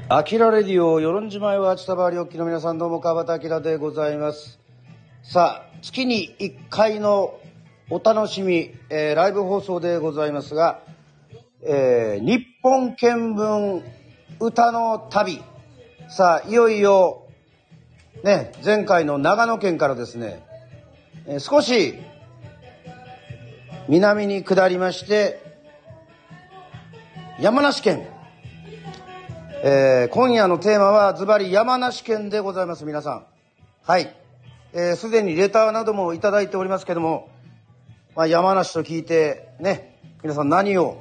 アキラレディオ、与論島へは千田原おきの皆さん、どうも川端明でございます。さあ、月に1回のお楽しみ、ライブ放送でございますが、日本見聞歌の旅。さあ、いよいよね、前回の長野県からですね、少し南に下りまして、山梨県。今夜のテーマはズバリ山梨県でございます。皆さん、はい、すでにレターなどもいただいておりますけども、山梨と聞いてね、皆さん何を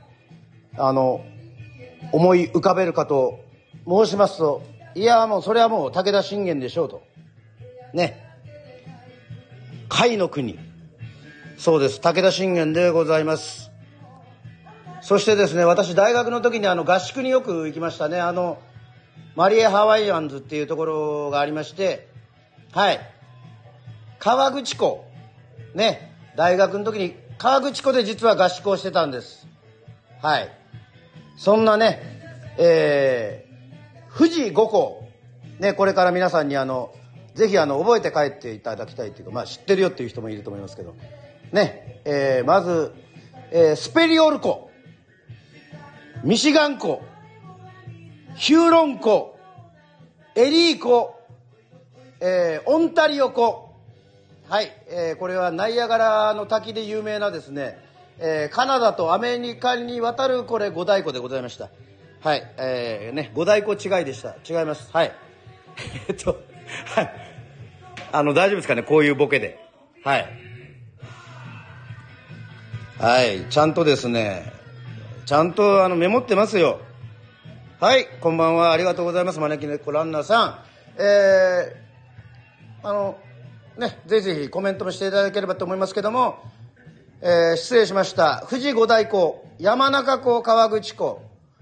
思い浮かべるかと申しますと、いやもうそれはもう武田信玄でしょうとね、甲斐の国、そうです、武田信玄でございます。そしてですね、私大学の時に合宿によく行きましたね。マリエハワイアンズっていうところがありまして、はい、河口湖ね、大学の時に河口湖で実は合宿をしてたんです。はい、そんなね、富士五湖ね、これから皆さんにぜひ覚えて帰っていただきたいというか、知ってるよっていう人もいると思いますけどね、まず、スペリオル湖、ミシガン湖、ヒューロン湖、エリー湖、オンタリオ湖、はい、これはナイアガラの滝で有名なですね、カナダとアメリカに渡るこれ五大湖でございました。はい、ね、五大湖違いでした。違います。はいはい、大丈夫ですかね、こういうボケで。はいはい、ちゃんとですね、ちゃんとメモってますよ。はい、こんばんは、ありがとうございます。招き猫ランナーさん、ね、ぜひぜひコメントもしていただければと思いますけども、失礼しました。富士五大湖、山中湖、河口湖、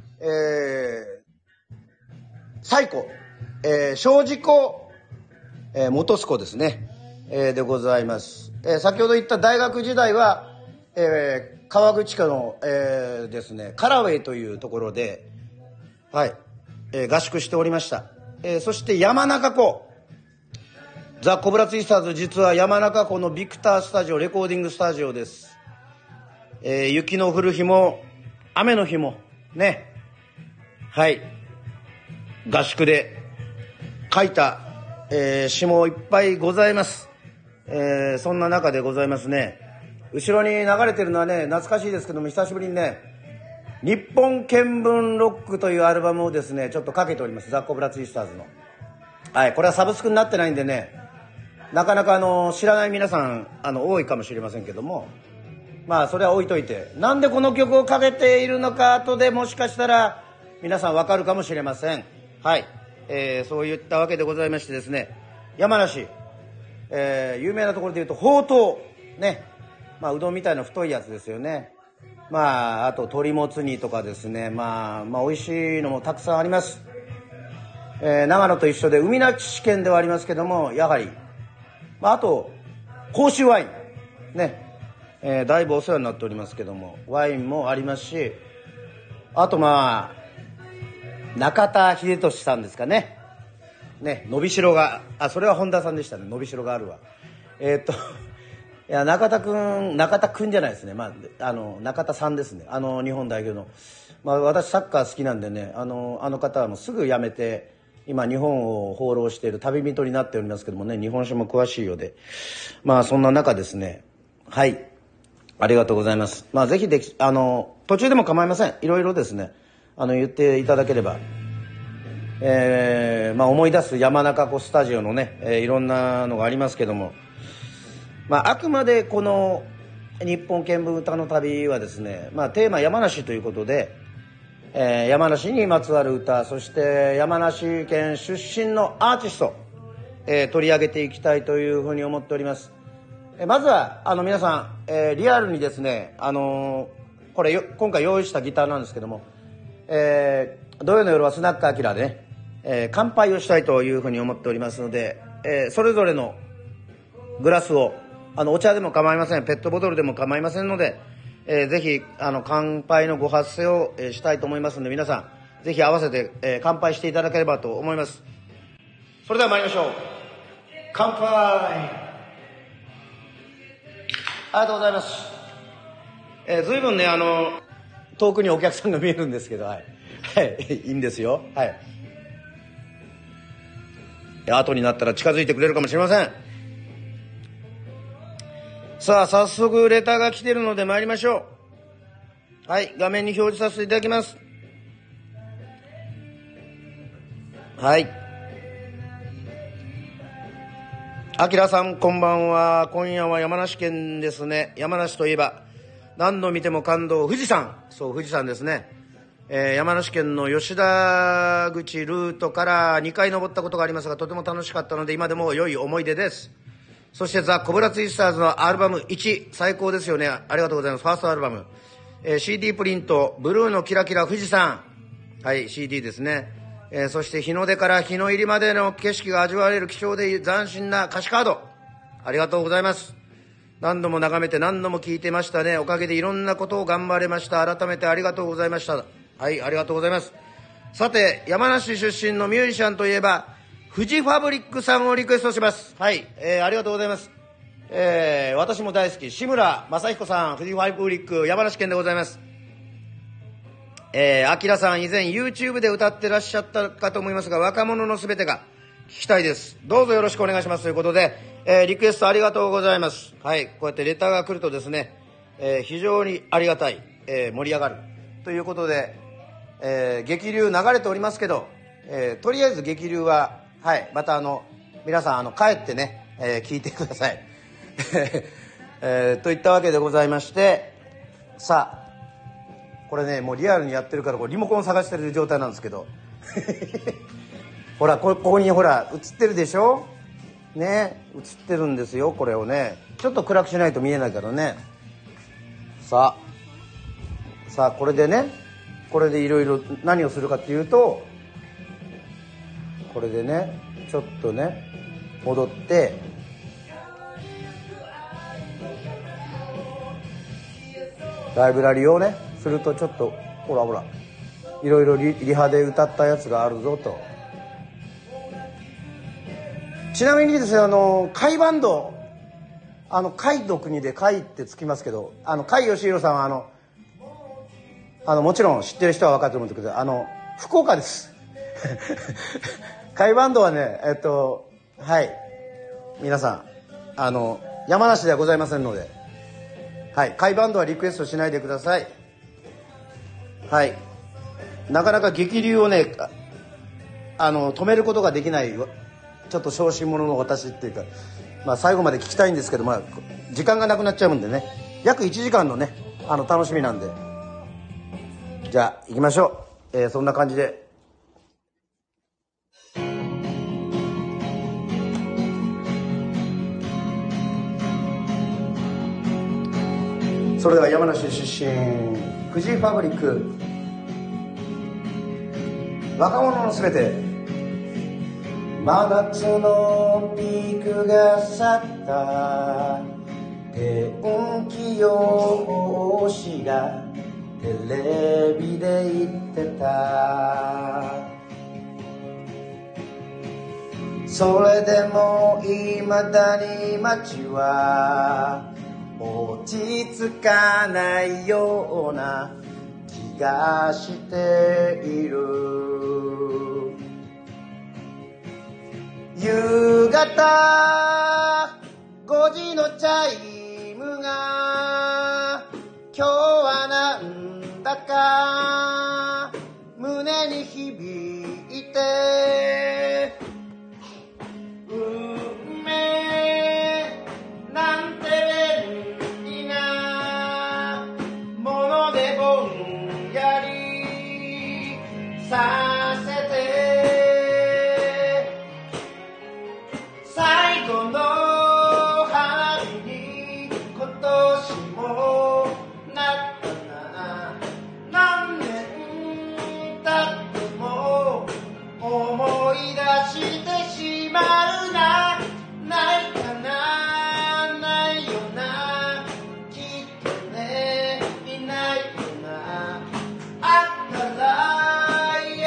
西湖、庄司湖、本栖湖ですね、でございます。先ほど言った大学時代は、河口湖の、ですね、カラウェイというところで、はい、合宿しておりました。そして山中湖、ザ・コブラツイスターズ、実は山中湖のビクタースタジオ、レコーディングスタジオです。雪の降る日も雨の日もね、はい、合宿で書いた、詩もいっぱいございます。そんな中でございますね。後ろに流れてるのはね、懐かしいですけども、久しぶりにね、日本見聞ロックというアルバムをですね、ちょっとかけております。ザ・コブラツイスターズの。はい、これはサブスクになってないんでね、なかなか知らない皆さん多いかもしれませんけども、それは置いといて、なんでこの曲をかけているのか後でもしかしたら皆さんわかるかもしれません。はい、そういったわけでございましてですね、山梨、有名なところでいうとほうとうね、うどんみたいな太いやつですよね。あと鶏もつ煮とかですね、美味しいのもたくさんあります。長野と一緒で海なし県ではありますけども、やはりあと甲州ワインね、だいぶお世話になっておりますけども、ワインもありますし、あと中田英寿さんですかね、伸びしろが、それは本田さんでしたね、伸びしろがあるわ。いや、中田くんじゃないですね、中田さんですね、日本代表の、私サッカー好きなんでね、あの方はもうすぐ辞めて今日本を放浪している旅人になっておりますけどもね、日本酒も詳しいようで、そんな中ですね、はい、ありがとうございます。ぜひ途中でも構いません。いろいろですね、言っていただければ、思い出す山中湖スタジオのね、いろんなのがありますけども、あくまでこの日本見聞歌の旅はですね、テーマ山梨ということで、山梨にまつわる歌、そして山梨県出身のアーティスト、取り上げていきたいというふうに思っております。まずは皆さん、リアルにですね、これ今回用意したギターなんですけども、土曜の夜はスナックアキラでね、乾杯をしたいというふうに思っておりますので、それぞれのグラスをお茶でも構いません、ペットボトルでも構いませんので、ぜひ乾杯のご発声を、したいと思いますので、皆さんぜひ合わせて、乾杯していただければと思います。それでは参りましょう。乾杯。ありがとうございます。随分ね、遠くにお客さんが見えるんですけど、はい。はい、いいんですよ。はい。後になったら近づいてくれるかもしれません。さあ、早速レターが来てるので参りましょう。はい、画面に表示させていただきます。はい。あきらさん、こんばんは。今夜は山梨県ですね。山梨といえば、何度見ても感動、富士山。そう、富士山ですね。山梨県の吉田口ルートから2回登ったことがありますが、とても楽しかったので、今でも良い思い出です。そしてザ・コブラツイスターズのアルバム1、最高ですよね。ありがとうございます。ファーストアルバム。CD プリント、ブルーのキラキラ富士山。はい、CD ですね。そして日の出から日の入りまでの景色が味わえる貴重で斬新な歌詞カード。ありがとうございます。何度も眺めて何度も聞いてましたね。おかげでいろんなことを頑張れました。改めてありがとうございました。はい、ありがとうございます。さて、山梨出身のミュージシャンといえば、フジファブリックさんをリクエストします。はい、ありがとうございます。私も大好き、志村正彦さん、フジファブリック、山梨県でございます。アキラさん以前 YouTube で歌ってらっしゃったかと思いますが、若者のすべてが聞きたいです。どうぞよろしくお願いしますということで、リクエストありがとうございます。はい、こうやってレターが来るとですね、非常にありがたい、盛り上がるということで、激流流れておりますけど、とりあえず激流は、はい、また皆さん帰ってね、聞いてください。といったわけでございまして、さあ、これね、もうリアルにやってるから、これリモコン探してる状態なんですけど。ほら、ここにほら、映ってるでしょね、映ってるんですよ、これをね。ちょっと暗くしないと見えないからね。さあ、これでね、これでいろいろ何をするかっていうと、これでね、ちょっとね、戻って、ライブラリをね、するとちょっとほらいろいろリハで歌ったやつがあるぞと。ちなみにですね、甲斐バンド、甲斐の国で甲斐ってつきますけど、甲斐義弘さんはもちろん知ってる人は分かると思うんですけど、福岡です。甲斐バンドはね、はい、皆さん山梨ではございませんので、はい、甲斐バンドはリクエストしないでください。はい、なかなか激流をね、止めることができない、ちょっと小心者の私っていうか、まあ、最後まで聞きたいんですけど、まあ、時間がなくなっちゃうんでね、約1時間のね、楽しみなんで、じゃあ行きましょう。そんな感じで。それでは山梨出身、フジファブリック、若者のすべて。真夏のピークが去った、天気予報士がテレビで言ってた。それでも未だに街は落ち着かないような気がしている。夕方5時のチャイムが今日はなんだか胸に響いて、運命なんて便利なものでぼんやりさせて、最後の春に今年もなったな、何年経っても思い出してしまうな、ないかな、ないよな、きっとね、いないよな、あったら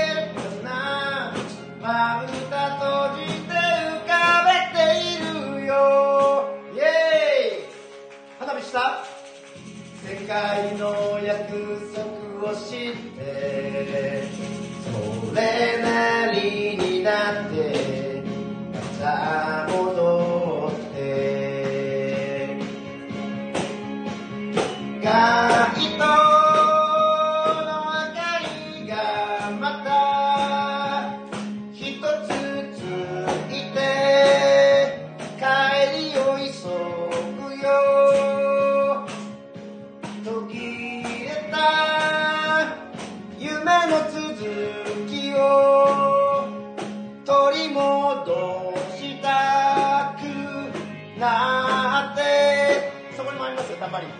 また一つついて帰りを急ぐよ。途切れた夢の続きを取り戻したくなって、そこにもありますよ、たんばり。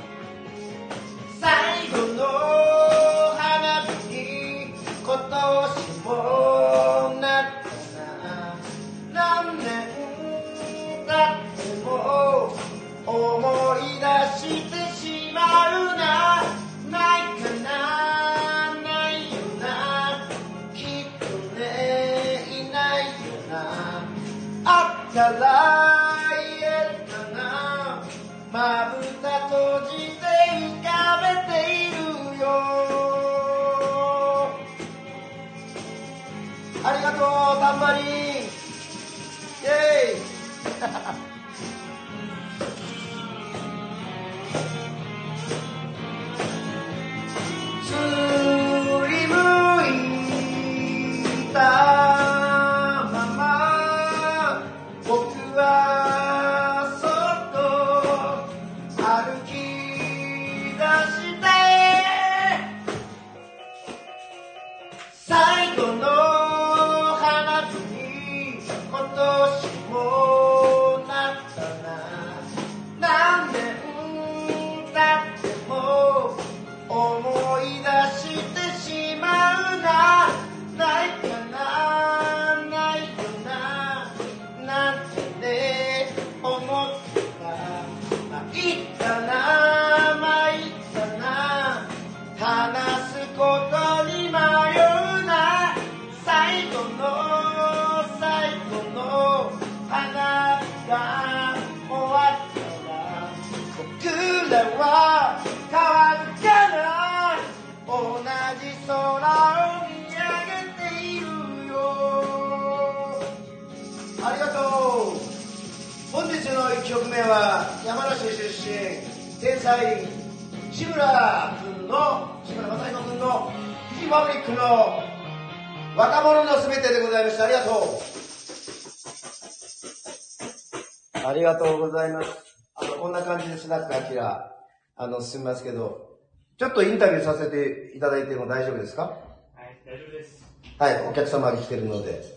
最後の花火に今年もなったな。何年経っても思い出してしまうな。ないかな、ないよな、きっとね、いないよな。あったら言えたな。まぶた閉じて浮かべているよ。ありがとう、タンバリン。イェイ振り向いたまま僕はそっと歩き出して最後の花火に今年もなったな。何年経っても思い出してしまうな。ないかな、ないよな、なんてね思ってた。参ったな、参ったな、話すことに迷うな。最後の花火が終わったら僕らは変わるかな。同じ空を見上げているよ。ありがとう。本日の1曲目は山梨出身天才志村正彦君のフジファブリックの若者のすべてでございました。ありがとう。ありがとうございます。こんな感じでスナックアキラ進みますけど、ちょっとインタビューさせていただいても大丈夫ですか？ はい、大丈夫です。 はい、お客様が来てるので。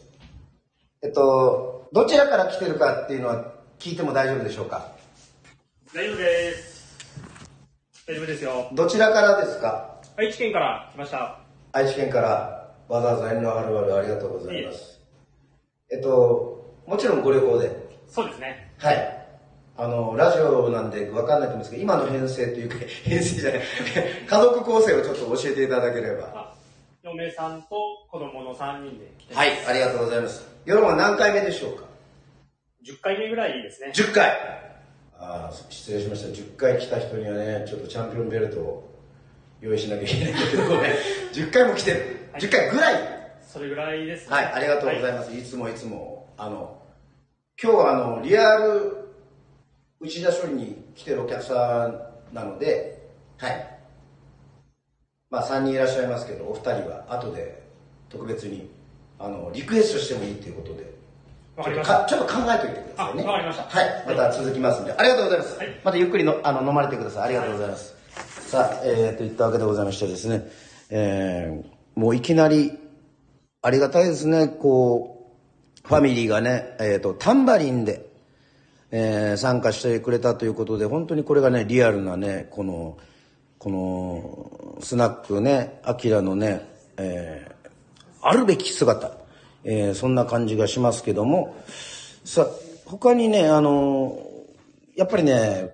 どちらから来てるかっていうのは聞いても大丈夫でしょうか？ 大丈夫です。大丈夫ですよ。 どちらからですか？ 愛知県から来ました。 愛知県からわざわざ遠慮はるばるありがとうございます。もちろんご旅行で。 そうですね。 はい。ラジオなんで分かんないと思うんですけど、今の編成というか、編成じゃない、家族構成をちょっと教えていただければ。 嫁さんと子供の3人で来てます。 はい、ありがとうございます。夜は何回目でしょうか ？10回目ぐらいですね。 10回。失礼しました。10回来た人にはね、ちょっとチャンピオンベルトを用意しなきゃいけないんだけどね、10回も来てる。10回ぐらい。 それぐらいですね。 はい、ありがとうございます。はい、いつも。今日はリアル内田処理に来てるお客さんなので、はい。まあ3人いらっしゃいますけど、お二人は後で特別にリクエストしてもいいということで、 わかりました。 ちょっと考えておいてくださいね。 わかりました。 はい、また続きますんで、ありがとうございます。はい、またゆっくり飲まれてください。ありがとうございます。はい、さあ、といったわけでございましてですね、もういきなりありがたいですね。こうファミリーがね、タンバリンで、参加してくれたということで、本当にこれがねリアルなねこのスナックねアキラのね、あるべき姿、そんな感じがしますけども、さあ他にねやっぱりね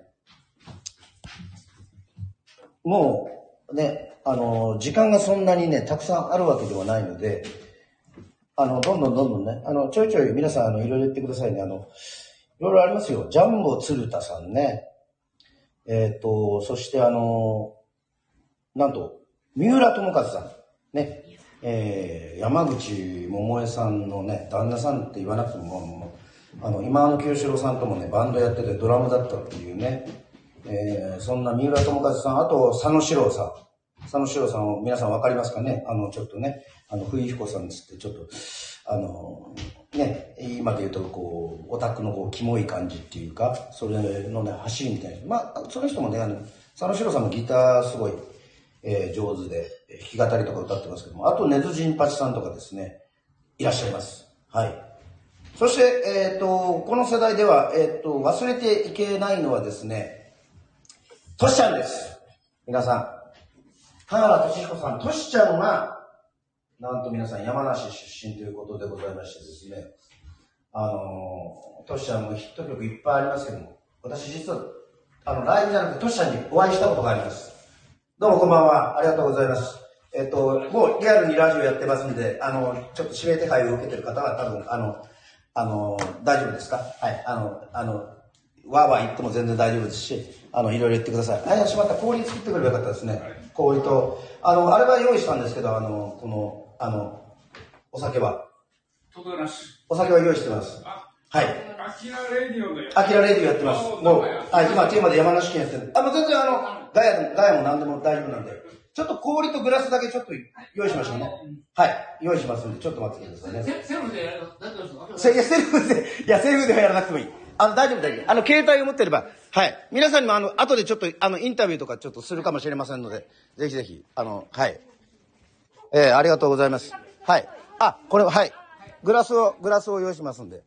もうね時間がそんなにねたくさんあるわけではないので、どんどんねちょいちょい皆さんいろいろ言ってくださいね。いろいろありますよ。ジャンボ鶴田さんね。そしてなんと、三浦友和さん。ね。山口百恵さんのね、旦那さんって言わなくても、今の清志郎さんともね、バンドやっててドラムだったっていうね。そんな三浦友和さん、あと、佐野史郎さん。 佐野史郎さんを皆さんわかりますかね。ちょっとね、冬彦さんですって、ちょっと、ね、今で言うと、こう、オタクのこう、キモい感じっていうか、それのね、走りみたいな。まあ、その人もね、佐野史郎さんもギターすごい、上手で、弾き語りとか歌ってますけども、あと、根津陣八さんとかですね、いらっしゃいます。はい。そして、この世代では、忘れていけないのはですね、トシちゃんです。皆さん。田原俊彦さん、トシちゃんが、なんと皆さん山梨出身ということでございましてですね、トシちゃんもヒット曲いっぱいありますけども、私実は、ライブじゃなくてトシちゃんにお会いしたことがあります。どうもこんばんは。ありがとうございます。もうリアルにラジオやってますんで、ちょっと指名手配を受けてる方は多分、大丈夫ですか？はい。わーわー言っても全然大丈夫ですし、いろいろ言ってください。あ、しまった。氷作ってくればよかったですね。氷と、あれは用意したんですけど、お酒は。お酒は用意してます。はい。アキラレディオやってます。もう、今テーマで山梨県やってる。もう全然ガヤも何でも大丈夫なんで。ちょっと氷とグラスだけちょっと用意しましょうね。はい。用意しますんで、ちょっと待っててくださいね。セルフでやるの？セルフではやらなくてもいい。大丈夫。携帯を持ってれば、はい。皆さんにも後でちょっと、インタビューとかちょっとするかもしれませんので、ぜひぜひ、はい。ありがとうございます。はい。これ、はい。グラスを用意しますんで。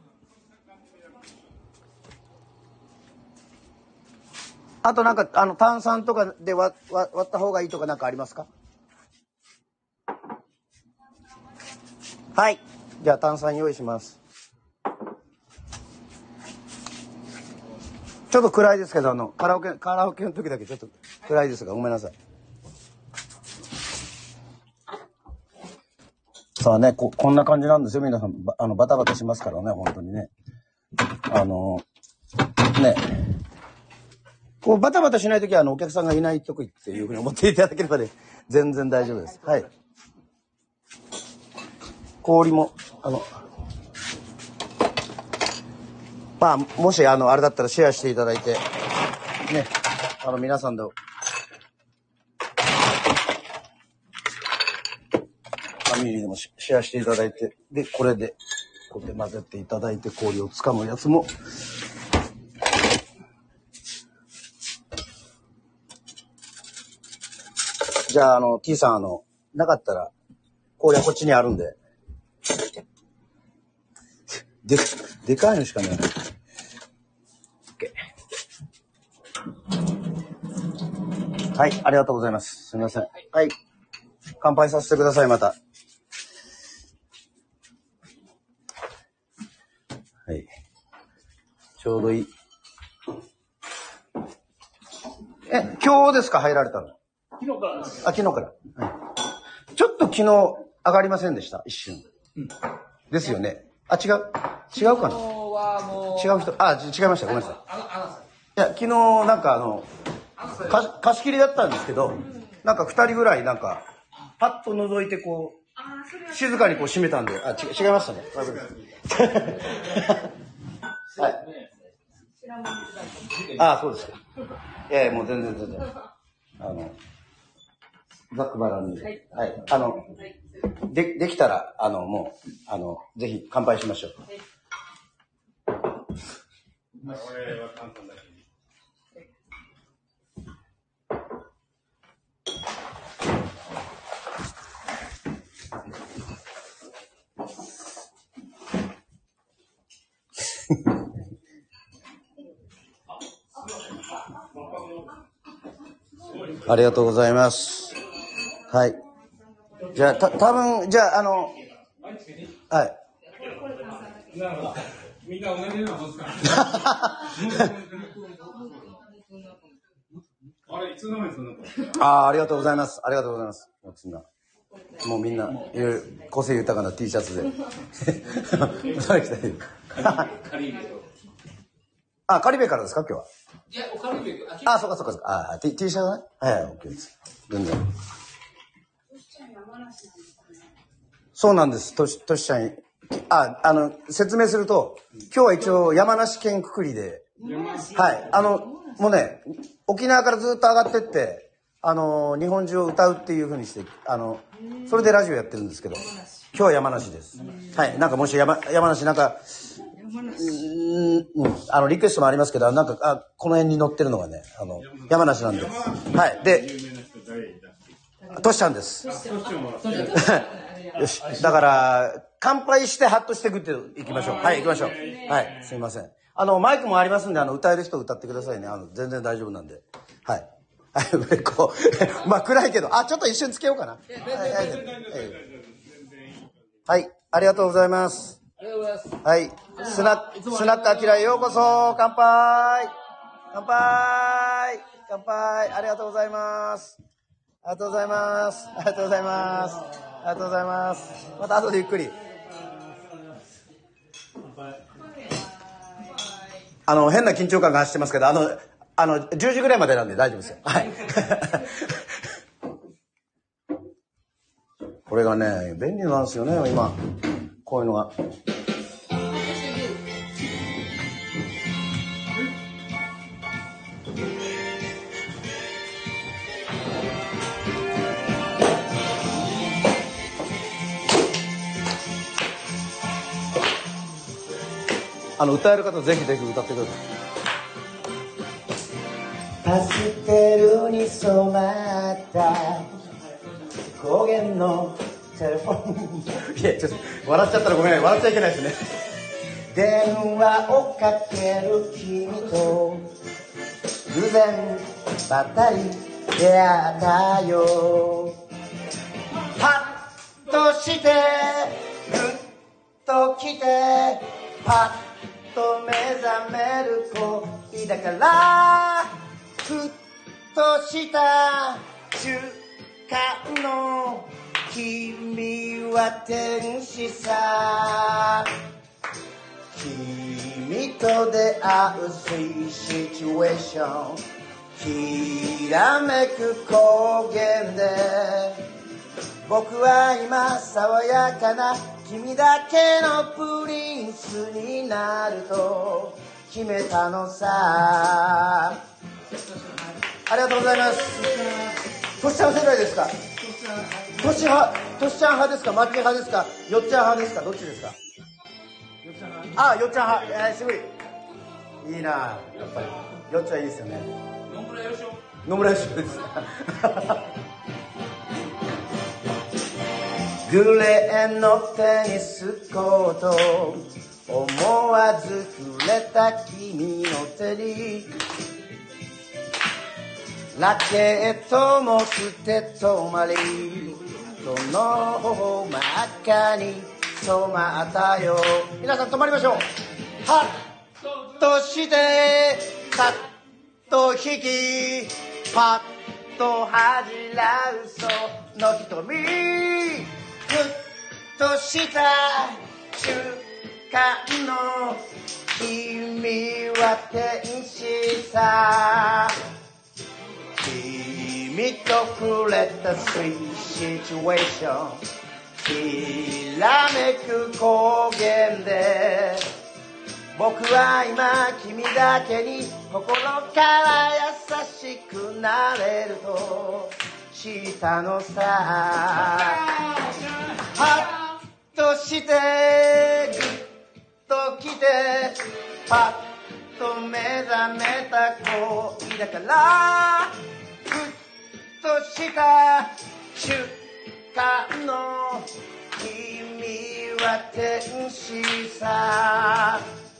あとなんか、炭酸とかで割った方がいいとかなんかありますか？はい。じゃあ炭酸用意します。ちょっと暗いですけど、カラオケの時だけちょっと暗いですが、ごめんなさい。さあね、こんな感じなんですよ、皆さん。バタバタしますからね、本当にね。ね。こうバタバタしないときはお客さんがいないとこっていうふうに思っていただければね、全然大丈夫です。はい。氷も、まあ、もしあれだったらシェアしていただいて、ね、皆さんと、ファミリーでもシェアしていただいて、で、これで混ぜていただいて、氷をつかむやつも、じゃあ、T さん、なかったら、氷はこっちにあるんで。でかいのしかない。OK。はい、ありがとうございます。すみません。はい。乾杯させてください、また。はい。ちょうどいい。今日ですか、入られたの？ 昨日からです。 昨日から。はい。ちょっと昨日上がりませんでした、一瞬。ですよね。違うかな？違う人。違いました。ごめんなさい。いや、昨日なんか貸し切りだったんですけど、なんか2人ぐらいなんか、パッと覗いてこう、静かにこう閉めたんで、違いましたね。はい。そうですか。もう全然。ざっくばらんに。はい。できたら、もう、ぜひ乾杯しましょう。俺は簡単だけど。ありがとうございます。はい。じゃあ、多分じゃあ、はい。みんな同じようなもんですから。あれ、いつの間にそんなありがとうございます。ありがとうございます。もうみんな、個性豊かな T シャツで。カリベからですか、今日は。いや、カリベ。そうか。T シャツね。はい、OK です。全然。そうなんです。としちゃん。説明すると、今日は一応山梨県くくりで、はい。もうね、沖縄からずっと上がってって、 日本中を歌うっていう風にして、それでラジオやってるんですけど、今日は山梨です。はい。なんかもし山梨なんか、リクエストもありますけど、なんか、この辺に載ってるのがね、山梨なんで。はい。で、トシちゃんです。よし。だから、乾杯してハッとしていきましょう。はい、行きましょう。はい、すいません。マイクもありますんで、歌える人歌ってくださいね。全然大丈夫なんで。はい。こう、まあ暗いけど、ちょっと一瞬つけようかな。はい、ありがとうございます。はい、スナックアキラへようこそ。乾杯。乾杯。乾杯。ありがとうございます。ありがとうございます。ありがとうございます。ありがとうございます。また後でゆっくり。変な緊張感が走ってますけど、10時ぐらいまでなんで大丈夫ですよ。はい。これがね、便利なんですよね、今。こういうのが。歌える方ぜひぜひ歌ってください。パステルに染まった高原のテレフォンいやちょっと笑っちゃったらごめん、笑っちゃいけないですね。電話をかける君と偶然ばったり出会ったよ。ハッとしてグッと来てパッと目覚める恋だからふっとした瞬間の君は天使さ。君と出会うシチュエーションきらめく高原で僕は今爽やかな君だけのプリンスになると決めたのさ。ありがとうございます。トシちゃん世代ですか？トシちゃん派ですか？マッチ派ですか？よっちゃん派ですか？どっちですか？よっちゃん派。すごいいいな。やっぱりよっちゃんいいですよね。野村よしおです。グレーのテニスコート思わず触れた君の手にラケットも捨て止まりその頬真っ赤に染まったよ。皆さん止まりましょう。はっとしてさっと引きパッと恥じらうその瞳ふっとした瞬間の君は天使さ。君と触れたスイーシチュエーションきらめく高原で僕は今君だけに心から優しくなれると知ったのさ。はっとしてぐっと来てパッと目覚めた恋だからふっとした瞬間の君は天使さ。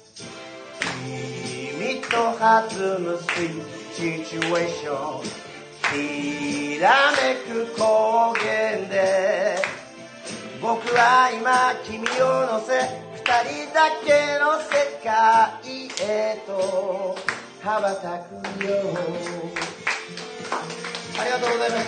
君と弾むスイーシチュエーションきらめく高原で僕は今君を乗せ二人だけの世界へと羽ばたくよ。ありがとうございます。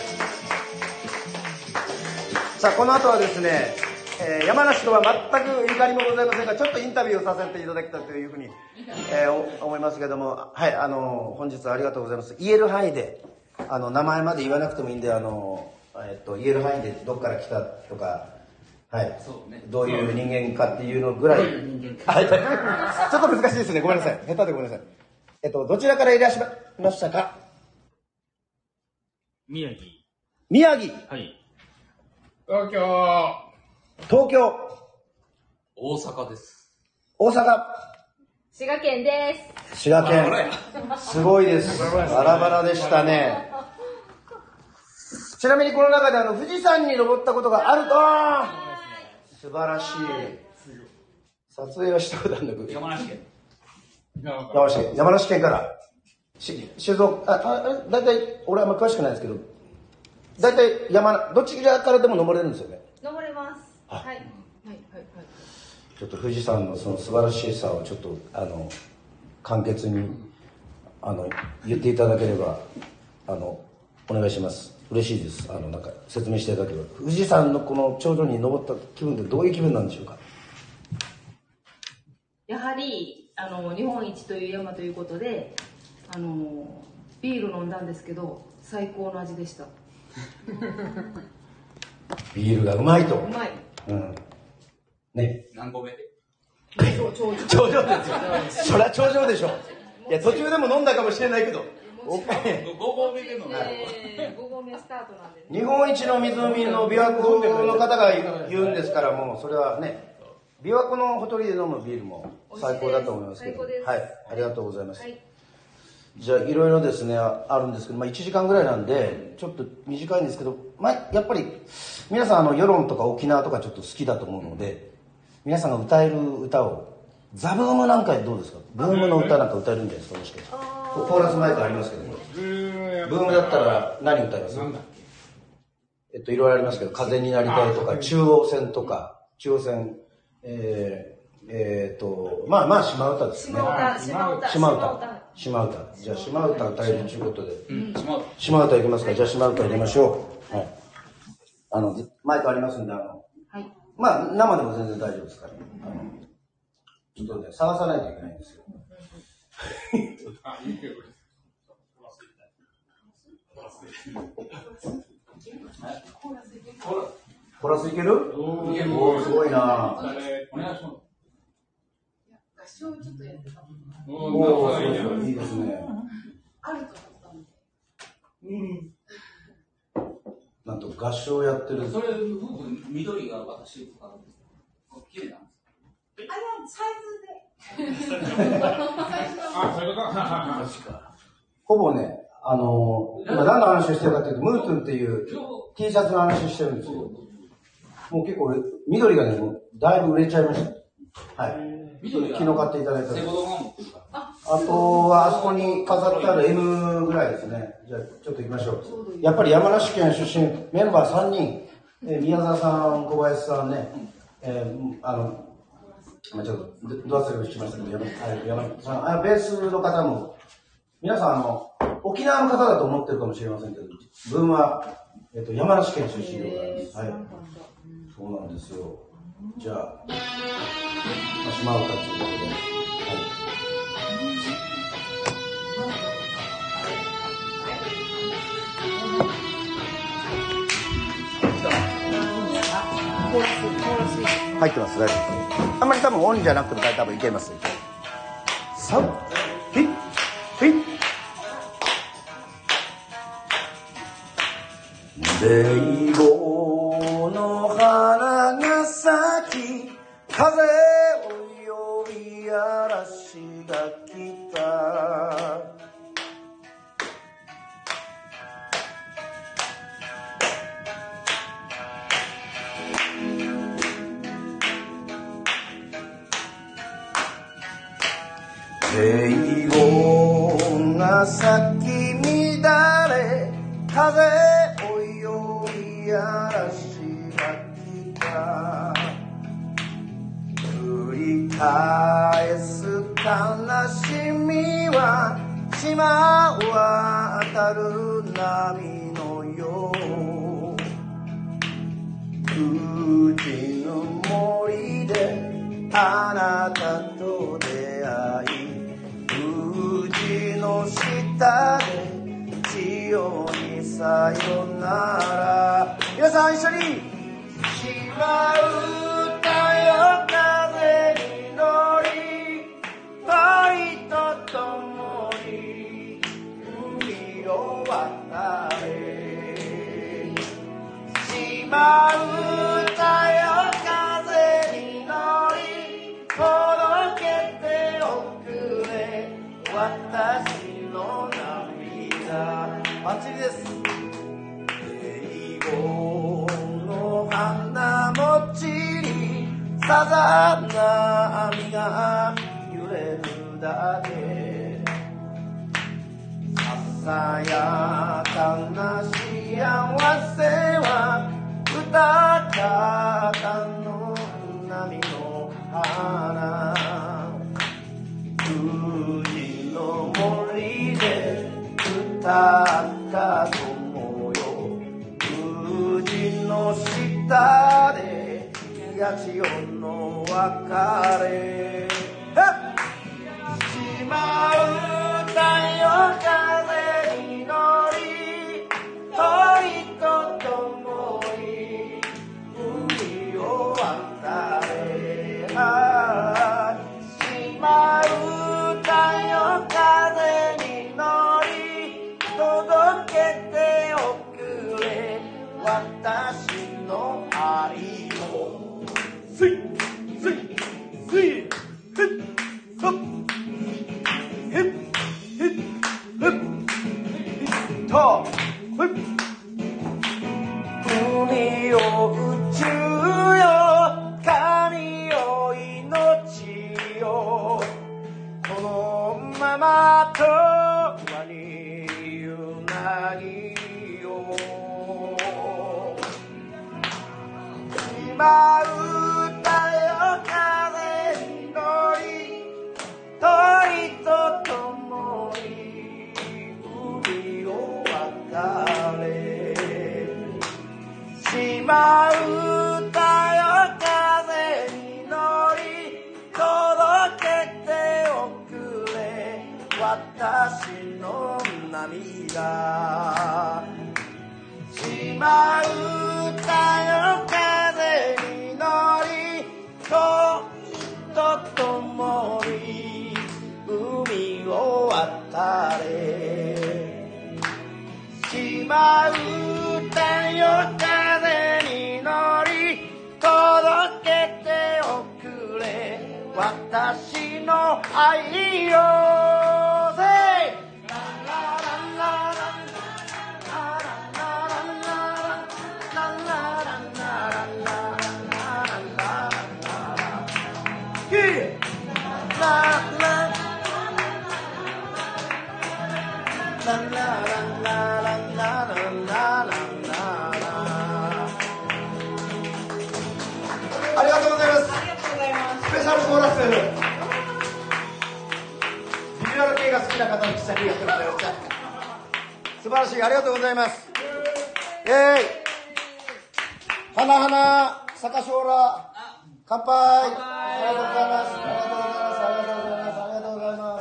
さあこの後はですね、山梨とは全くゆかりもございませんがちょっとインタビューをさせていただきたいというふうに、思いますけども、はい、本日はありがとうございます。言える範囲で名前まで言わなくてもいいんで言える範囲でどっから来たとか、はい、どういう人間かっていうのぐらい、ちょっと難しいですね。ごめんなさい。下手でごめんなさい。どちらからいらっしゃいましたか？ 宮城。 宮城。 はい。 東京。 東京。 大阪です。 大阪。 滋賀県です。 滋賀県。すごいです。バラバラでしたね。ちなみにこの中で富士山に登ったことがあると、素晴らしい。撮影はしたことあるんだけど。 山梨県。 山梨県から。静岡、だいたい、俺はあんま詳しくないんですけど、だいたいどっちからでも登れるんですよね。 登れます。はい。はい。はい。 ちょっと富士山のその素晴らしさをちょっと、簡潔に、言っていただければ、お願いします。嬉しいです。なんか説明していただければ。富士山のこの頂上に登った気分ってどういう気分なんでしょうか？ やはり、日本一という山ということで、ビール飲んだんですけど、最高の味でした。 ビールがうまいと。 うまい。 うん。ね。 何個目で？ 頂上ですよ。そりゃ頂上でしょ。いや、途中でも飲んだかもしれないけど。 5合目での 5合目スタートなんで、 日本一の湖の琵琶湖の方が言うんですから、もうそれはね、琵琶湖のほとりで飲むビールも最高だと思いますけど。はい、ありがとうございます。はい、じゃあいろいろですねあるんですけど、1時間ぐらいなんでちょっと短いんですけど、やっぱり皆さん世論とか沖縄とかちょっと好きだと思うので、皆さんが歌える歌をザブームなんかどうですか？ブームの歌なんか歌えるんじゃないですか？もしかしてコーラスマイクありますけど、ブームだったら何歌います？いろいろありますけど、風になりたいとか、中央線とか、中央線、島唄ですね。島唄。じゃあ島唄歌えるということで、島唄いきますか？じゃあ島唄入れましょう。はい。マイクありますんで、生でも全然大丈夫ですから、ちょっとね、探さないといけないんですよ。コーラスいける？おー、すごいな。 お願いします。 合唱ちょっとやってた。 おー、いいですね。 あると思ったんで。 なんと合唱やってる。 それ、緑が私とか、綺麗なんですか？ サイズで。 あ、そういうこと？ 確か。ほぼね、今何の話をしてるかというと、ムートゥンっていう T シャツの話をしてるんですよ。もう結構、緑がね、もうだいぶ売れちゃいました。はい。昨日買っていただいた。あとは、あそこに飾ってある M ぐらいですね。じゃあ、ちょっと行きましょう。やっぱり山梨県出身、メンバー3人、宮沢さん、小林さんね、ちょっと、ど忘れしましたけど、山さん、ベースの方も、皆さん、沖縄の方だと思ってるかもしれませんけど、自分は、山梨県出身でございます。はい。そうなんですよ。じゃあ、島唄ということで。はい。入ってます、大丈夫。あんまり多分オンじゃなくても多分いけます。さあ、ヒッ、ヒッ。レイボーの花が咲き、風を呼び嵐が来た。レイボーが咲き乱れ、風を呼び嵐が来た。繰り返す悲しみは島渡る波のよう。富士の森であなたと出会い、富士の下で千代にさよなら。皆さん一緒に島唄よ風に乗り、恋とともに海を渡れ。 さざ波が揺れるだけささやかな幸せは歌方の波の花富士の森で歌った友よ富士の下で八千の別れしまう太陽風に乗り鳥と共に海を渡れしまう太陽風に乗り届けておくれ私の愛をスイスイスイフッフッヒッヒッフッとフッ海を宇宙よ神よ命よこのままとはにうなぎよ今歌よ風に乗り鳥と共に海を渡れ島歌よ風に乗り届けておくれ私の涙島歌よ風に乗り鳥と共に海を渡れ島歌よ風に乗り届けておくれ私の愛をせありがとうございます。スペシャルコーラス。ビジュアル系が好きな方の記者ありがとうございました。素晴らしい、ありがとうございます。花花坂将来乾杯。ありがとうございます。ありがとうございます。ありがとうございます。ありがとうございます。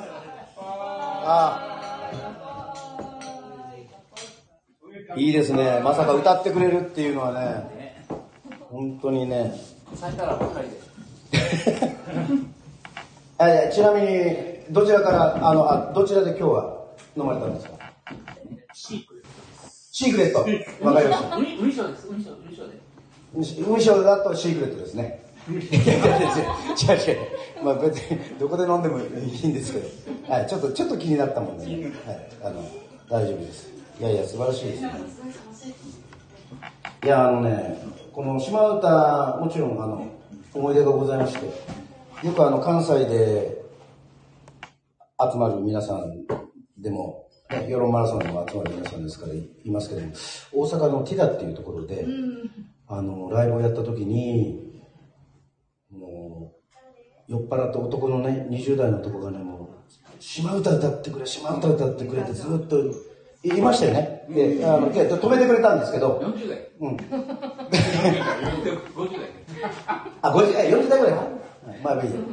いいですね。まさか歌ってくれるっていうのはね、本当にね。 されたらばかりで。ちなみにどちらからどちらで今日は飲まれたんですか？シークレット。わかりました。 運賞です。運賞で。 運賞だとシークレットですね。違う。まあ別にどこで飲んでもいいんですけど、はい、ちょっと気になったもんで、ね、はい、大丈夫です。いや素晴らしいですね。いやこの島唄もちろん思い出がございまして、よく関西で集まる皆さんでも、世論マラソンでも集まる皆さんですからいますけども、大阪のティダっていうところで、ライブをやった時にもう酔っ払った男のね20代の男がねもう島唄歌ってくれ島唄歌ってくれってずっと言いましたよね。で止めてくれたんですけど 40代うん 50代 40代ぐらいかまあいいや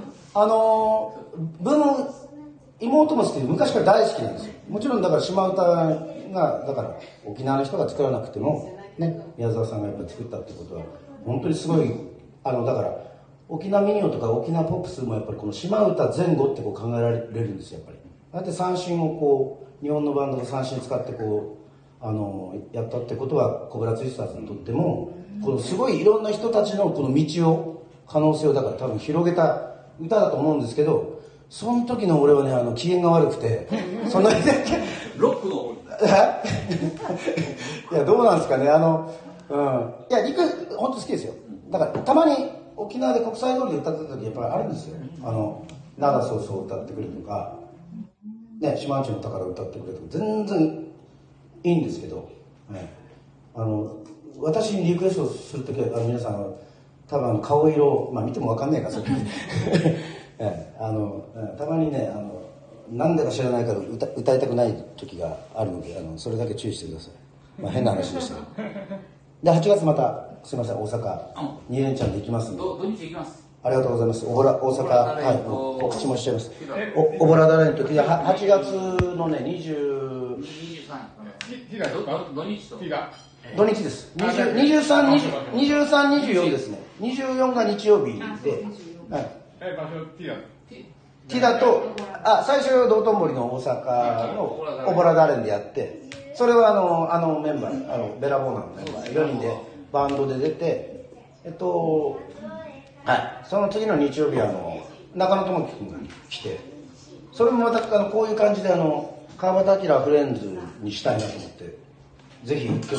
妹も好きで昔から大好きなんですよ。もちろんだから島唄がだから沖縄の人が作らなくてもね宮沢さんがやっぱり作ったってことは本当にすごいだから沖縄民謡とか沖縄ポップスもやっぱりこの島唄前後ってこう考えられるんですよ。やっぱりだって三振をこう日本のバンドの三振使ってこうやったってことはコブラツイスターズにとってもこのすごいいろんな人たちのこの道を可能性をだから多分広げた歌だと思うんですけど、その時の俺はね機嫌が悪くてそんなにロックのいやどうなんですかねいやリク本当好きですよ。だからたまに沖縄で国際通りで歌ってた時やっぱりあるんですよ。長そうそう歌ってくれとか、ね、島内の宝歌ってくれとか、全然いいんですけど、私にリクエストするときは、皆さん、多分顔色、見てもわかんないから、それたまにね、なんでか知らないから歌いたくない時があるので、それだけ注意してください。変な話でしたけど。で、8月また、すいません、大阪、2連チャンで行きますんで。 土日行きます。 ありがとうございます。大阪、はい、告知もしちゃいます。おぼらだれの時で、8月のね、23。 土日と。 土日です。23、24ですね。24が日曜日で。はい。 場所テティダと、最初道頓堀の大阪のオボラダレンでやって、それはメンバー、ベラボーナのメンバー、4人でバンドで出て、はい、その次の日曜日は中野智樹君が来て、それもまたこういう感じで川端明フレンズにしたいなと思って、ぜひ一曲、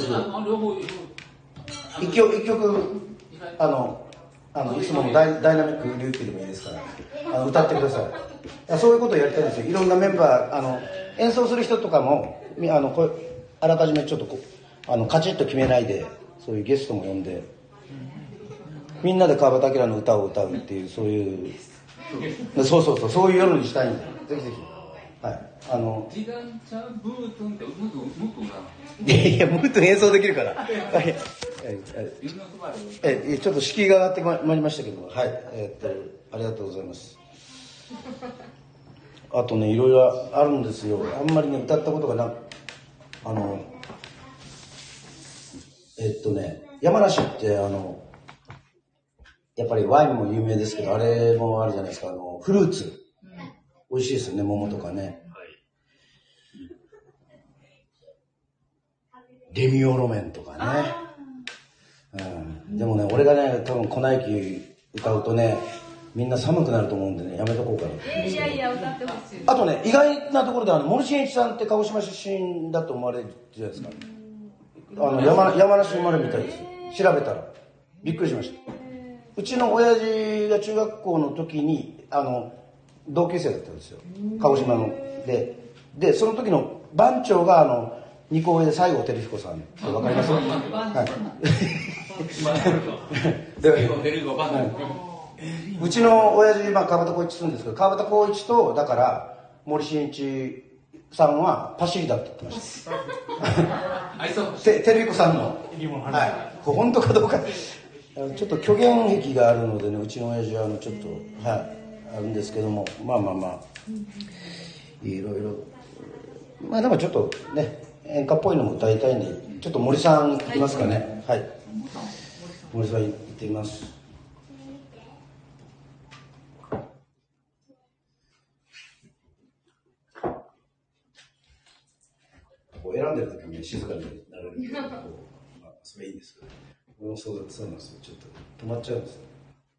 いつものダイナミックリューキーでもいいですから歌ってください。そういうことをやりたいんですよ。いろんなメンバー演奏する人とかもあらかじめちょっとカチッと決めないで、そういうゲストも呼んでみんなで川端明の歌を歌うっていう、そういうそういう夜にしたいんで、ぜひぜひ。はい、 時間ちゃうブートンってもっといや、もっと演奏できるから。ちょっと敷居が上がってまいりましたけども、はい、ありがとうございます。あとね、いろいろあるんですよ。あんまりね、歌ったことが山梨ってやっぱりワインも有名ですけど、あれもあるじゃないですか、フルーツ。美味しいですよね、桃とかね。レミオロメンとかね。でもね、俺がね、多分粉雪歌うとね、みんな寒くなると思うんでね、やめとこうかなと。 いや、歌ってほしい。 あとね、意外なところで森進一さんって鹿児島出身だと思われるじゃないですか。山梨生まれみたいです。調べたら。びっくりしました。うちの親父が中学校の時に、同級生だったんですよ。鹿児島の。で、その時の番長が、二校上で西郷輝彦さんってわかります？はい。うちの親父、川端浩一するんですけど、川端浩一と、だから、森進一さんはパシリだって言ってました。輝彦さんの。はい。本当かどうか。ちょっと虚言癖があるのでね、うちの親父はちょっと、はい、あるんですけども、いろいろ。でもちょっとね、演歌っぽいのも歌いたいんで、ちょっと森さんいきますかね。はい。森さん行ってみます。選んでる時に静かになれるけど、それいいんですけど、俺もそうなんですよ。ちょっと止まっちゃうんですよ。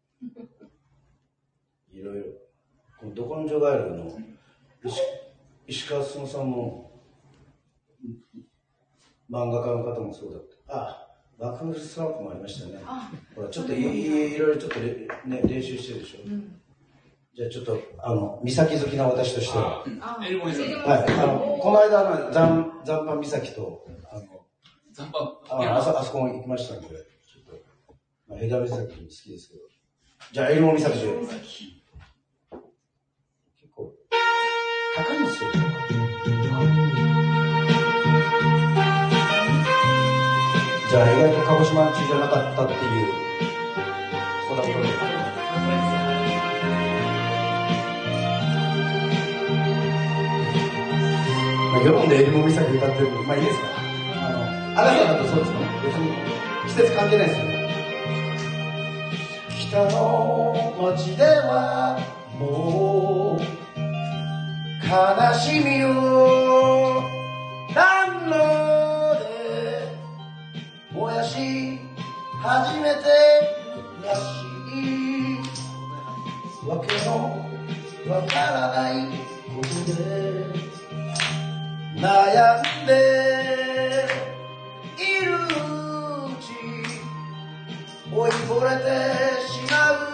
いろいろ。このど根性ガエルの石川進さんも、漫画家の方もそうだった。バックストラップもありましたね。ほら、ちょっといろいろちょっとね、練習してるでしょ。じゃあちょっと、岬好きな私としては。はい。この間残波岬と、あそこも行きましたんで、ちょっと、枝岬も好きですけど。じゃあ、エルモ岬で。結構、高いんですよ。じゃあ、意外と鹿児島中じゃなかったっていう、そんなことで。読んでエルモ岬歌ってるの、いいですか？あなただとそうですか？別に季節関係ないですよね。北の街ではもう悲しみを暖炉で燃やし始めてらしいわけのわからないことで悩んでいるうち追い惚れてしまう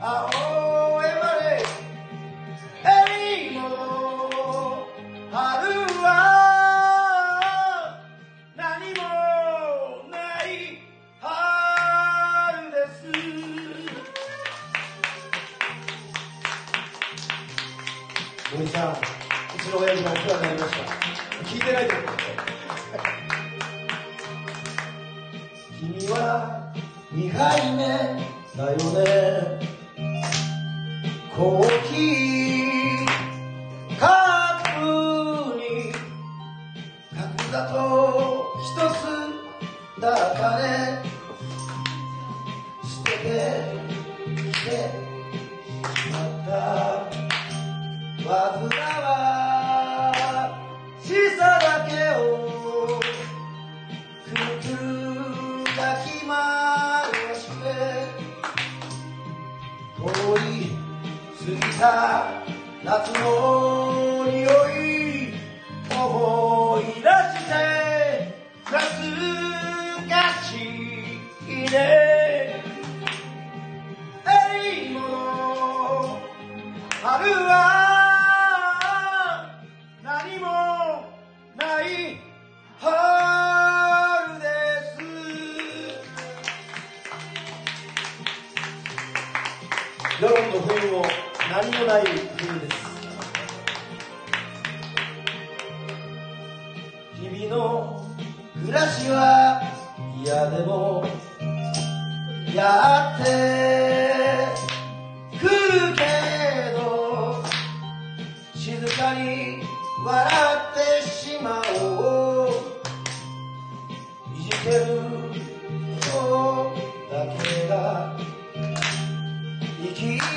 青山でエリも春は何もない春です。森さん、うちの親父がお世話になりました。聞いてないと思って。君は2杯目だよね。コーヒーカップに角砂糖一つだかね捨ててきてしまった。わずかは小さだけをくるくるかき回して通り過ぎた夏の匂い思い出して懐かしいね。エリも春は何もない春です。世論の冬も何もない冬です。日々の暮らしは嫌でもやってくるけど静かに笑ってしまおう。いじける人だけが生きる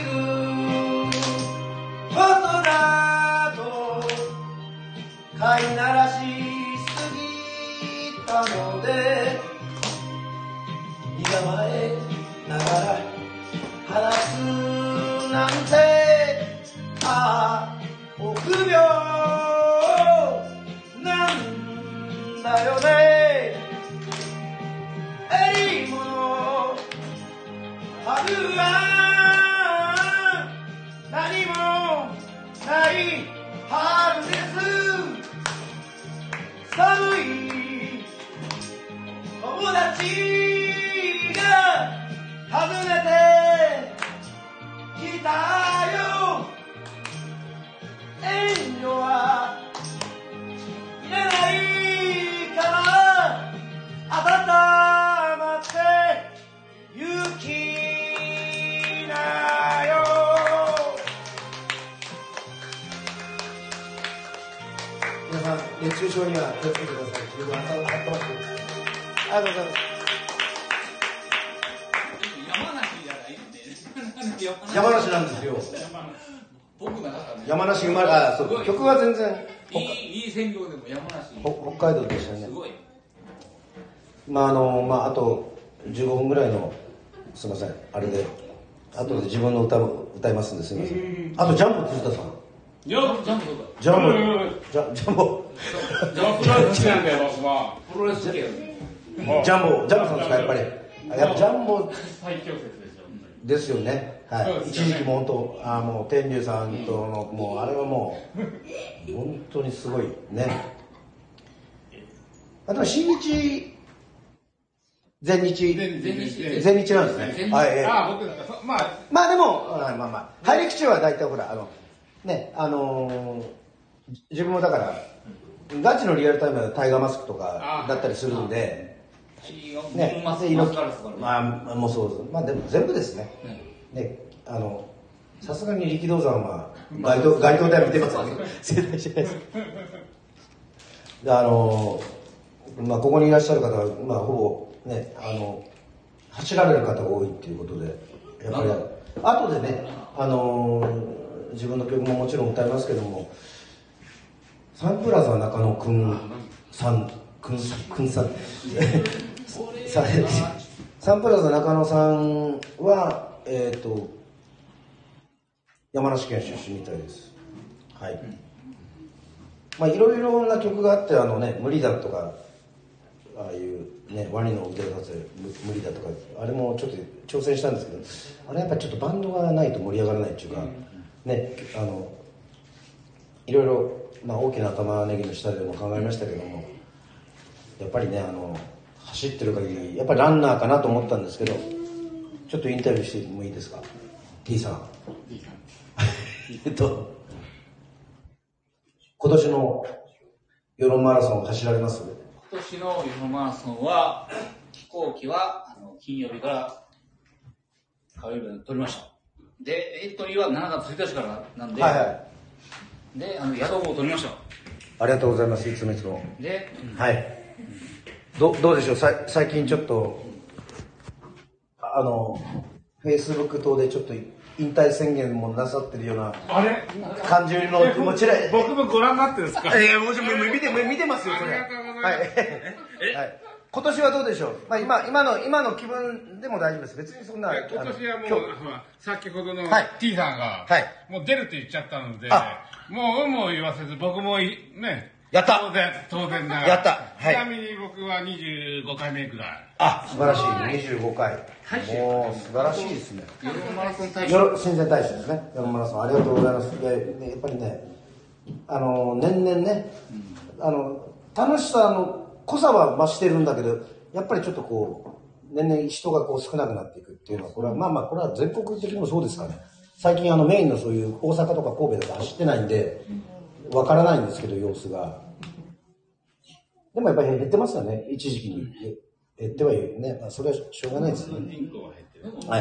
ことだと飼いならしすぎたので身構えながら話すなんて臆病なんだよね。エリも春は何もない春です。寒い友達が訪ねてきたよ。遠慮はいらないから温まってゆきなよ。皆さん熱中症には気をつけてください。自分は温まってます。ありがとうございます。山梨なんですよ。 僕がだからね。 山梨生まれ、あ、そう、曲は全然いい選曲でも山梨。 北海道でしたね。 すごい。 あと15分ぐらいの、すみません、あれで、あとで自分の歌いますんで、すみません。あとジャンボ藤田さん。 ジャンボ。 ジャンボ。ジャンボ。 プロレス好きなんだよ、僕は。プロレス好きやね。 ジャンボさんですか、やっぱり。やっぱジャンボ最強説ですよ。 ですよね。はい。一時期も本当、もう天竜さんとの、もうあれはもう本当にすごいね。あとは新日、全日なんですね。はい。 ああ、僕だった。 まあでも、入り口は大体ほらね、自分もだからガチのリアルタイムはタイガーマスクとかだったりするんで。ね、もうそうです。まあでも全部ですね。ね、さすがに力道山は街頭では見てますよね。世代じゃないです。ここにいらっしゃる方はほぼね走られる方が多いっていうことで、やっぱり後でね自分の曲ももちろん歌いますけども、サンプラザ中野くんさんサンプラザ中野さんは山梨県出身みたいです。はい。いろいろな曲があって無理だとかああいうねワニの腕立て無理だとか、あれもちょっと挑戦したんですけど、あれやっぱりちょっとバンドがないと盛り上がらないっていうか、ね、いろいろ、まあ、大きな玉ねぎの下でも考えましたけども、やっぱりね走ってる限りやっぱりランナーかなと思ったんですけど、ちょっとインタビューしてもいいですか、 T さん。今年の世論マラソン走られます？ 今年の世論マラソンは飛行機は金曜日から火曜日まで取りました。でエントリーは7月1日からなんで、 はいはい、 で宿も取りました。 ありがとうございます。いつもで、 はい、どうでしょう、最近ちょっとフェイスブック等でちょっと引退宣言もなさってるような感じのもちろん僕もご覧になってるんですか？ もちろん見てますよ、それ。 ありがとうございます。 はい。今年はどうでしょう。まあ今の気分でも大丈夫です。別にそんな。 今年はもう先ほどの T さんがもう出るって言っちゃったので、もう有無を言わせず僕もね。 やった。 当然ながら。 やった。 ちなみに僕は25回目くらい。 素晴らしい。25回。もう素晴らしいですね。 世論マラソン大使。 親善大使ですね。世論マラソンありがとうございます。やっぱりね、年々ね、楽しさの濃さは増してるんだけど、やっぱりちょっとこう年々人がこう少なくなっていくっていうのは、これはこれは全国的にもそうですかね。最近メインのそういう大阪とか神戸とか走ってないんで。わからないんですけど、様子が。でもやっぱり減ってますよね、一時期に。減ってはいるね。それはしょうがないですよね。はい。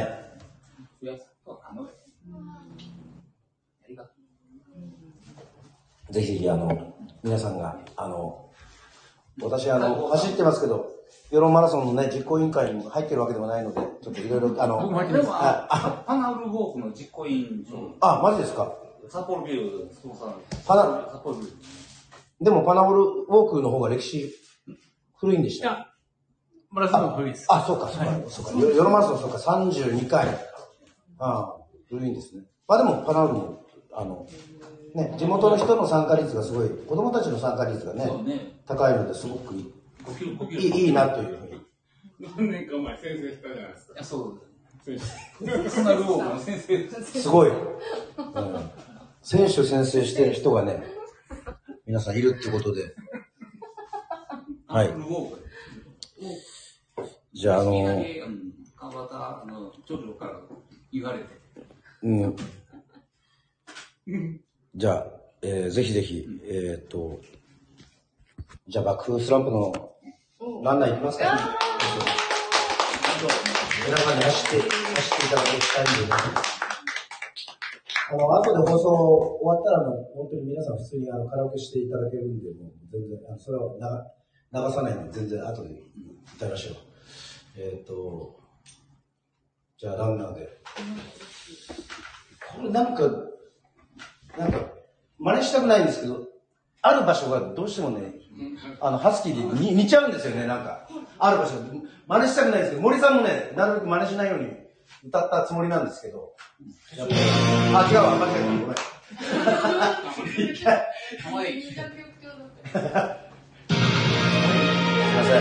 ぜひぜひ、皆さんが、私、走ってますけど、世論マラソンのね、実行委員会にも入ってるわけでもないので、ちょっといろいろ、 パナウルウォークの実行委員長。 マジですか？ 札幌ビルスポンサー札幌ビル。 でもパナウルウォークの方が歴史古いんでした。 いや、マラソンも古いです。 そうか。世論マラソン、そうか、32回。古いんですね。でもパナウルも、ね、地元の人の参加率がすごい、子供たちの参加率がね、高いのですごくいいなというふうに。 何年か前先生したじゃないですか。 そうです。パナウルウォークの先生。 すごい。選手宣誓してる人がね、皆さんいるってことで。はい。じゃあ川端ジョジョから言われて。 じゃあ、ぜひぜひ、じゃあバックスランプのランナー行きますかね。皆さんに走っていただきたいんで、後で放送終わったら本当に皆さん普通にカラオケしていただけるんで、もう全然、それは流さないんで、全然後で歌いましょう。じゃあランナーで。これなんか、真似したくないんですけど、ある場所がどうしてもね、ハスキーで似ちゃうんですよね、ある場所。真似したくないんですけど、森さんもね、なるべく真似しないように歌ったつもりなんですけど。違うわ、間違えた、ごめん。 かわいい。 すいません。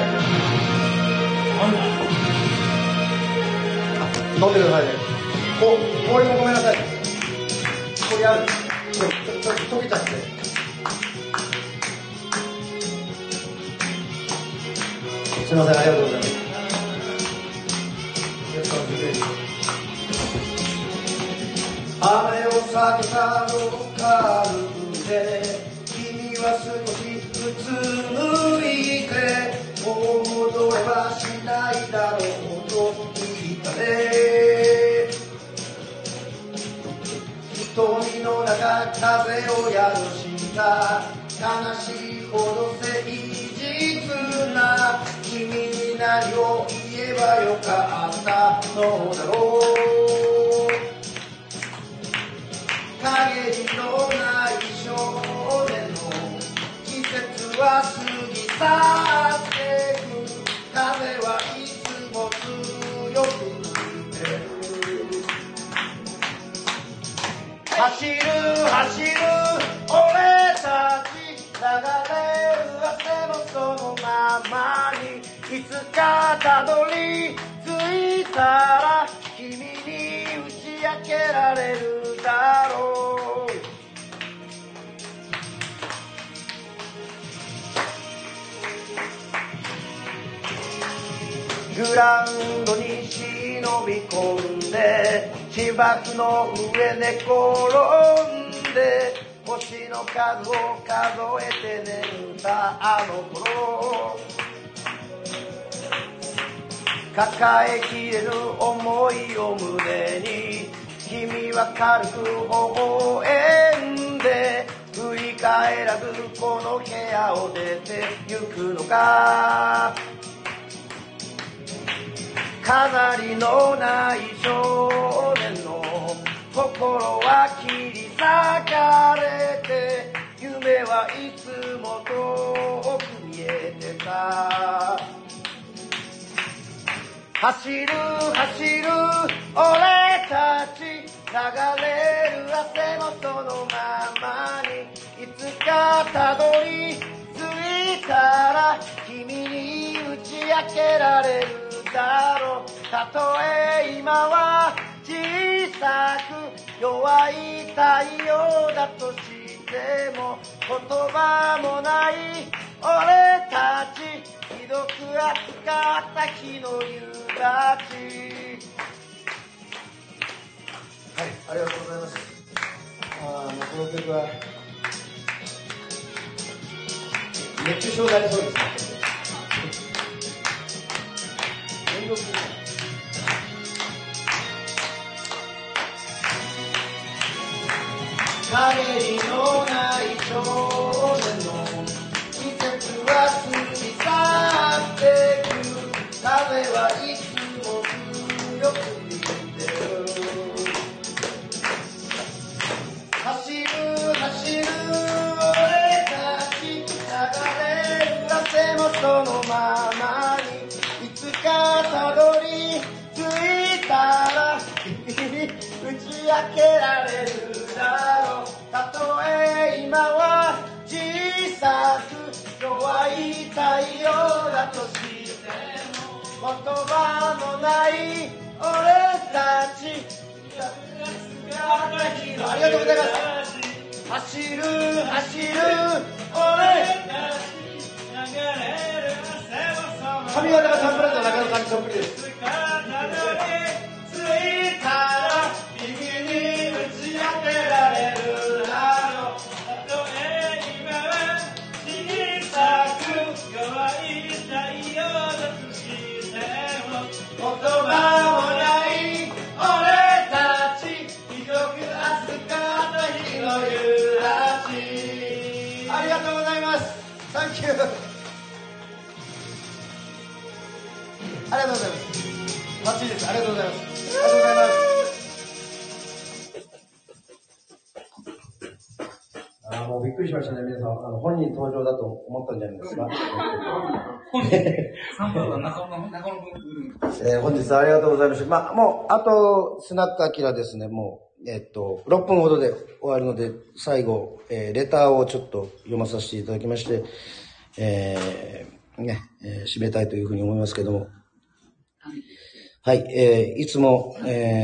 飲んでくださいね。氷もごめんなさい。氷ある。ちょっと溶けちゃって。すいません、ありがとうございます。雨を避けたローカルで君は少しうつむいて、もう戻れはしないだろうと言ったね。瞳の中風を宿した悲しいほど誠実な君に何を言えばよかったのだろう。陰りのない少年の季節は過ぎ去ってく。風はいつも強く吹いてる。走る俺たち、流れる汗もそのままにいつかたどり着いたら君に打ち明けられるだろう。グラウンドに忍び込んで芝生の上で転んで星の数を数えて眠ったあの頃、抱えきれぬ思いを胸に君は軽く微笑んで振り返らずこの部屋を出て行くのか。飾りのない少年の心は切り裂かれて夢はいつも遠く見えてた。走る走る俺たち流れる汗もそのままにいつかたどり着いたら君に打ち明けられるだろう。たとえ今は小さく弱い太陽だとしても言葉もない俺たちひどく扱った日の夕立。はい、ありがとうございます。この曲は熱中症になりそうですね。陰りのない少年の季節は過ぎ去ってく。風はいつも強く吹いてる。走る走る俺たち流れる汗もそのままにいつかたどり着いたら君に打ち明けられるだろう。たとえ今は小さく弱い太陽だとしても言葉もない俺たち。ありがとうございます。走る走る俺たち流れる汗も髪型がサンプラザなかなかにそっくりです。着いたら君に打ち明けられるだろう。たとえ今は小さく弱い太陽だとしても言葉もない俺たちひどく扱った日の夕立。ありがとうございます。サンキュー。ありがとうございます。バッチリです。ありがとうございます。ありがとうございます。もうびっくりしましたね、皆さん。本人登場だと思ったんじゃないですか。 本日、サンプルは中野君。 本日はありがとうございました。まあ、もう、あと、スナックアキラですね、もう、6分ほどで終わるので、最後、レターをちょっと読まさせていただきまして、締めたいというふうに思いますけども。はい、いつも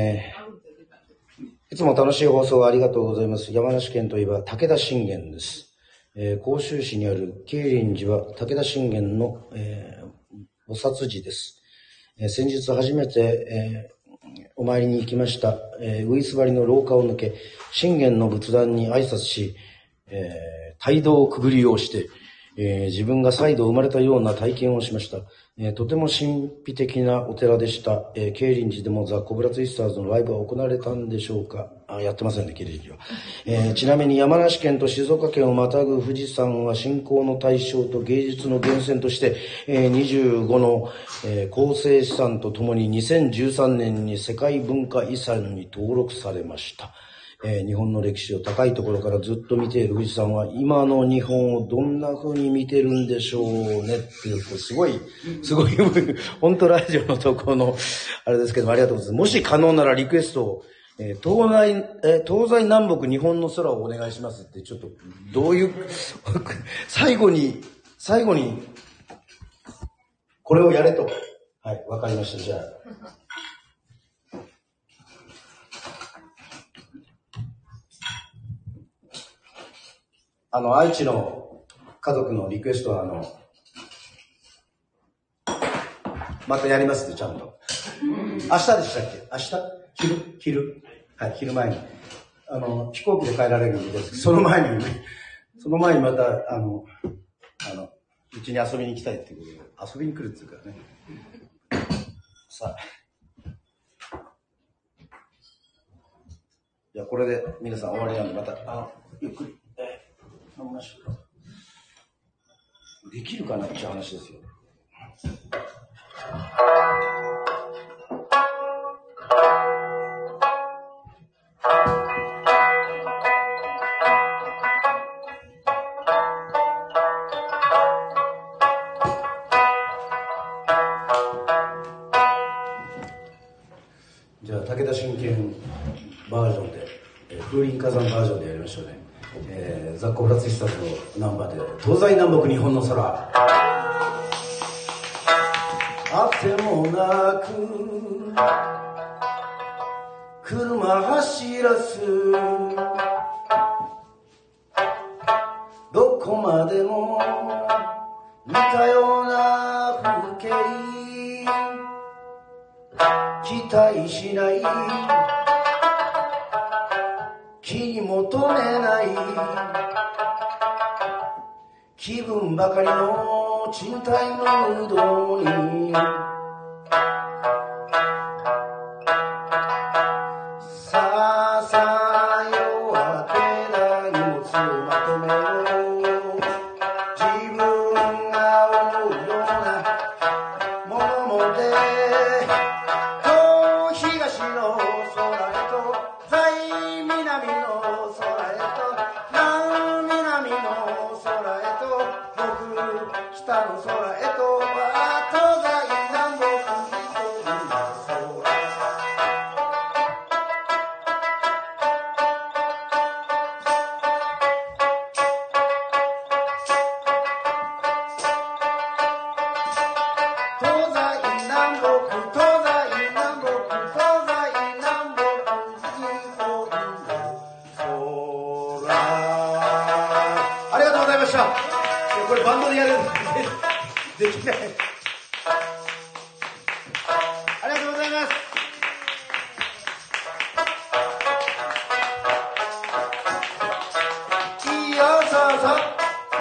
楽しい放送ありがとうございます。山梨県といえば武田信玄です。甲州市にある慶林寺は武田信玄の、菩薩寺です。先日初めて、お参りに行きました。ウイス張りの廊下を抜け、信玄の仏壇に挨拶し、帯同をくぐりをして、自分が再度生まれたような体験をしました。とても神秘的なお寺でした。慶林寺でもザ・コブラツイスターズのライブは行われたんでしょうか。やってませんね、慶林寺は。ちなみに山梨県と静岡県をまたぐ富士山は信仰の対象と芸術の源泉として、25の、構成資産とともに2013年に世界文化遺産に登録されました。日本の歴史を高いところからずっと見ている富士山は今の日本をどんな風に見てるんでしょうねっていう、すごい、本当ラジオのところの、あれですけどもありがとうございます。もし可能ならリクエストを、東西南北日本の空をお願いしますって、ちょっと、どういう、最後に、ここれをやれと。はい、わかりました。じゃあ。愛知の家族のリクエストは、またやりますって、ちゃんと。明日でしたっけ？明日？昼。はい、昼前に。飛行機で帰られるんですけど、その前にまた、うちに遊びに行きたいっていうことで、遊びに来るっていうからね。さあ。じゃあ、これで皆さん終わりなんで、また、ゆっくり、飲みましょう。できるかなっていう話ですよ。じゃあ武田信玄バージョンで、風林火山バージョンでやりましょうね。ザッコ・ブラツシスターズのナンバーで東西南北日本の空。汗もなく車走らす、どこまでも似たような風景、期待しない、気に求めない、気分ばかりの賃貸のムードに、さあさあ夜明けな荷物をまとめよう、自分が思うようなものもで東の空へと在南の空へと南南の空へと僕北の空へと東西南北一人の空。東西南北東西南北東西南北一本の空。ありがとうございました。これバンドでやるんでできない。ありがとうございます。いいよ、そうそう。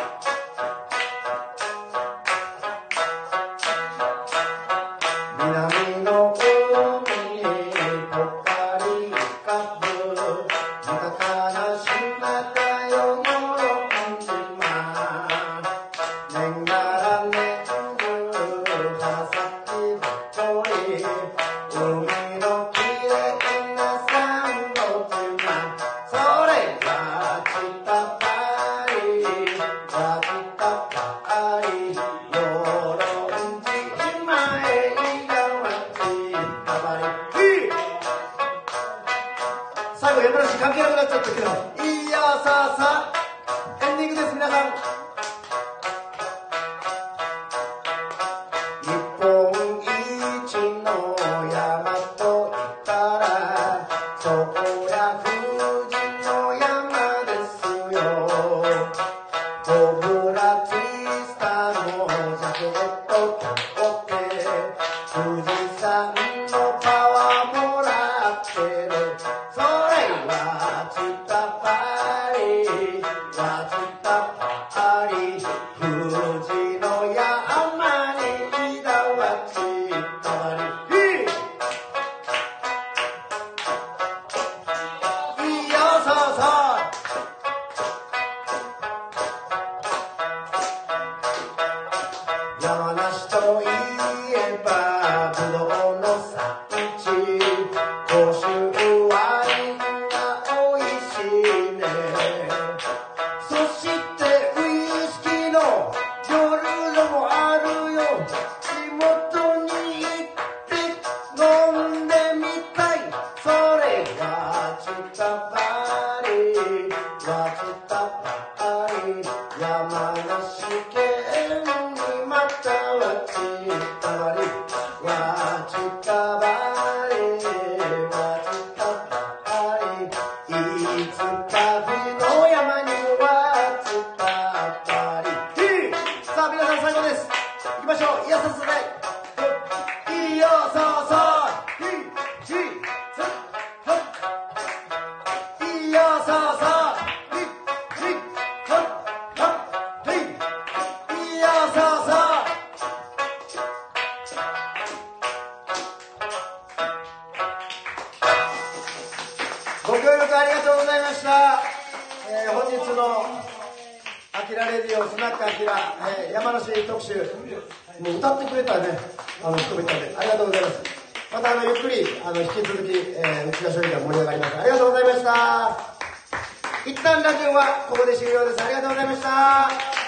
南の海にぽっかり浮かぶ豊かな島だよ、のろん島。年がら年中葉咲き誇り、海のきれいなサンゴ島。それは北パリ、は北パリ、よろんじ前最後山梨関係なくなっちゃったけど、いやさあさあエンディングです。皆さん、日本一の山といったらそりゃ富士の山ですよ。ボブラツイスターのジャケットとって富士山のパワーもらってる。それは北パリ、は北パリ、富士の山にいだわ北パリ。いいよ、そうそう。山梨といえばぶどうの産地、甲州ワインがおいしいね。そしてウイスキーの夜のもあるよ。地元に行って飲んでみたい。それが北パリ、は北パリ、山梨県にまたは北つか冬の山にはつかったり。さあ皆さん最後です。行きましょう。いやさすがいいよそうそういいよそうそういいよそうそう。ご協力ありがとうございました。本日のアキラレディオスナックアキラ、山梨特集、もう歌ってくれたね、人もいたんで、ありがとうございます。またゆっくり引き続き、内田処理が盛り上がります。ありがとうございました。一旦ラジオはここで終了です。ありがとうございました。